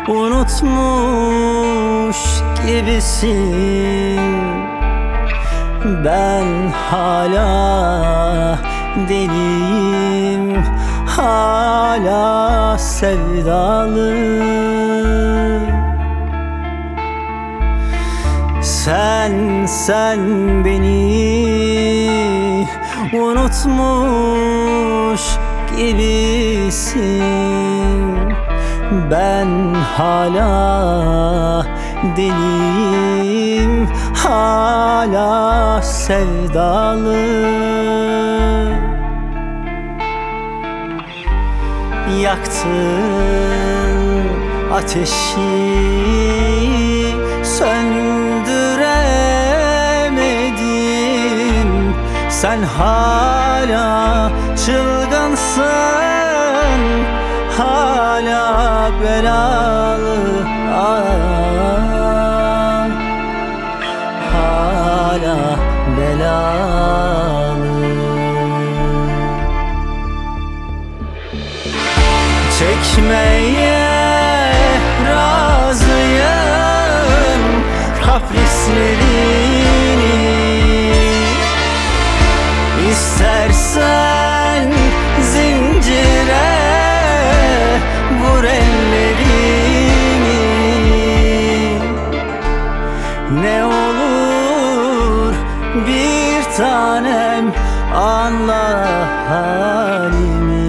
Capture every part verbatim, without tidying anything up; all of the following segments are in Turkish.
unutmuş gibisin. Ben hala deliyim, hala sevdalı. Sen, sen beni unutmuş gibisin. Ben hala deliyim, hala sevdalı. Yaktın ateşi, söndüremedim. Sen hala çılgınsın, hala belalı. Ah, hala belalı. Çekmeye razıyım kaprislerini. İstersen zincire vur ellerini. Ne olur bir tanem anla halimi.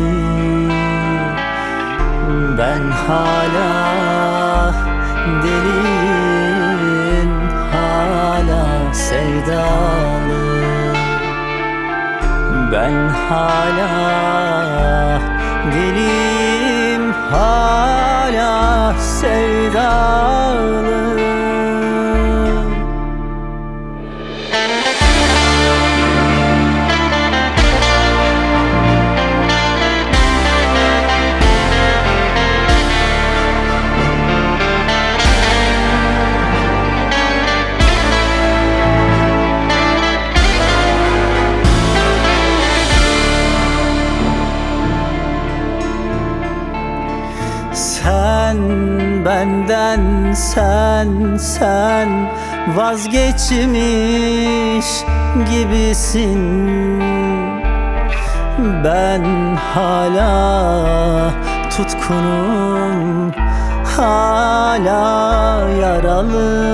Ben hala deliyim, hala sevdalı. Ben hala deliyim, hala sevdalı. Sen benden, sen, sen vazgeçmiş gibisin. Ben hala tutkunum, hala yaralı.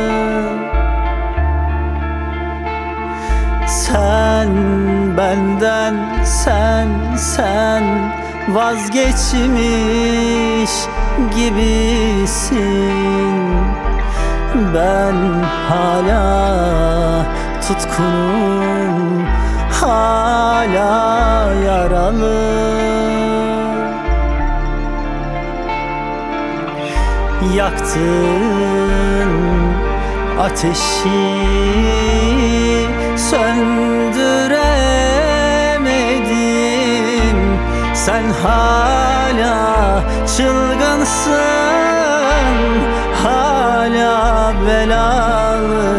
Sen benden, sen, sen vazgeçmiş gibisin. Ben hala tutkunum, hala yaralı. Yaktın ateşi, söndüremedim. Sen hala çılgınsın, hala belalı.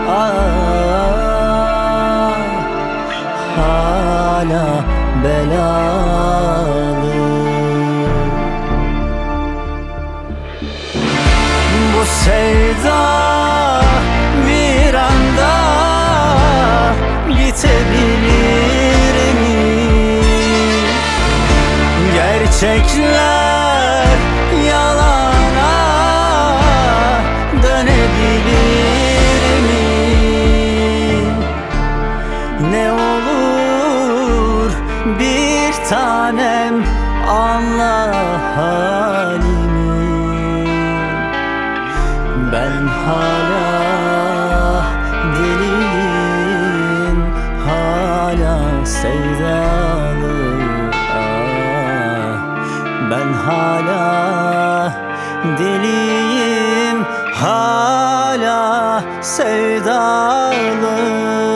Ah, hala belalı. Bu sevda bir anda bitebilir mi? Gerçekler yalana dönebilir mi? Ne olur bir tanem anla halimi. Ben hala deliyim, hala sevdalı. Ah, ben hala deliyim, hala sevdalı.